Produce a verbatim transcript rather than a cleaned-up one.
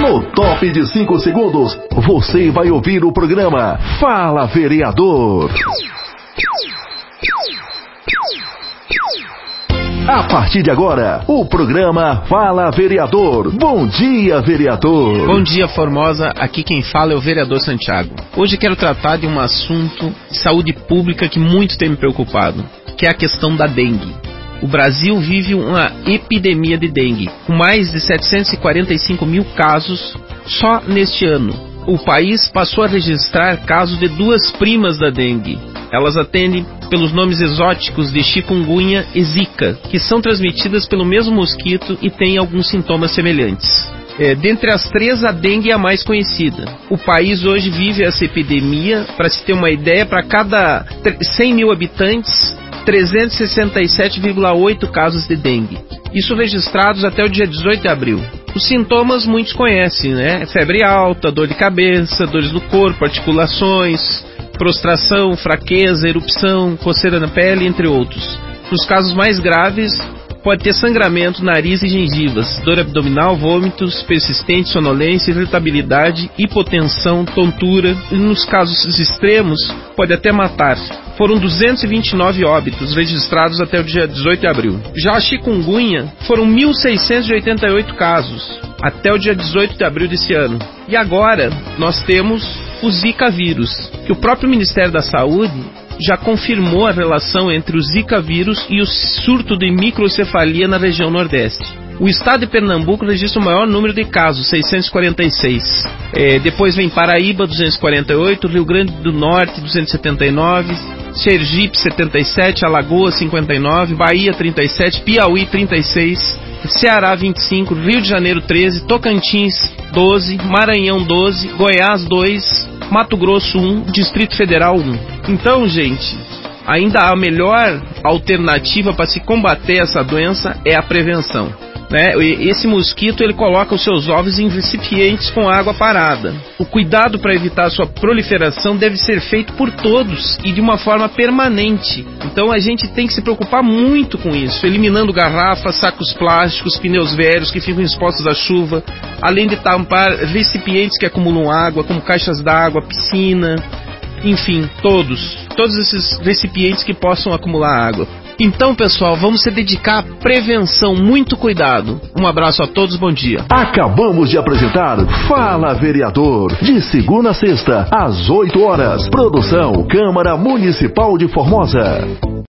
No top de cinco segundos, você vai ouvir o programa Fala Vereador. A partir de agora, o programa Fala Vereador. Bom dia, vereador. Bom dia, Formosa. Aqui quem fala é o vereador Santiago. Hoje quero tratar de um assunto de saúde pública que muito tem me preocupado, que é a questão da dengue. O Brasil vive uma epidemia de dengue, com mais de setecentos e quarenta e cinco mil casos só neste ano. O país passou a registrar casos de duas primas da dengue. Elas atendem pelos nomes exóticos de chikungunya e zika, que são transmitidas pelo mesmo mosquito e têm alguns sintomas semelhantes. É, dentre as três, a dengue é a mais conhecida. O país hoje vive essa epidemia, para se ter uma ideia, para cada cem mil habitantes, trezentos e sessenta e sete vírgula oito casos de dengue. Isso registrados até o dia dezoito de abril. Os sintomas muitos conhecem, né? Febre alta, dor de cabeça, dores no corpo, articulações, prostração, fraqueza, erupção, coceira na pele, entre outros. Nos casos mais graves, pode ter sangramento, nariz e gengivas, dor abdominal, vômitos persistentes, sonolência, irritabilidade, hipotensão, tontura e, nos casos extremos, pode até matar. Foram duzentos e vinte e nove óbitos registrados até o dia dezoito de abril. Já a chikungunya foram mil seiscentos e oitenta e oito casos até o dia dezoito de abril desse ano. E agora nós temos o Zika vírus, que o próprio Ministério da Saúde já confirmou a relação entre o Zika vírus e o surto de microcefalia na região Nordeste. O estado de Pernambuco registra o maior número de casos, seiscentos e quarenta e seis. É, depois vem Paraíba, duzentos e quarenta e oito, Rio Grande do Norte, duzentos e setenta e nove, Sergipe, setenta e sete, Alagoas, cinquenta e nove, Bahia, trinta e sete, Piauí, trinta e seis, Ceará, vinte e cinco, Rio de Janeiro, treze, Tocantins, doze, Maranhão, doze, Goiás, dois, Mato Grosso, um, Distrito Federal, um. Então, gente, ainda a melhor alternativa para se combater essa doença é a prevenção. Né? Esse mosquito ele coloca os seus ovos em recipientes com água parada. O cuidado para evitar sua proliferação deve ser feito por todos e de uma forma permanente. Então a gente tem que se preocupar muito com isso, eliminando garrafas, sacos plásticos, pneus velhos que ficam expostos à chuva, além de tampar recipientes que acumulam água, como caixas d'água, piscina, enfim, todos, todos esses recipientes que possam acumular água. Então, pessoal, vamos se dedicar à prevenção, muito cuidado. Um abraço a todos, bom dia. Acabamos de apresentar Fala Vereador, de segunda a sexta, às oito horas. Produção Câmara Municipal de Formosa.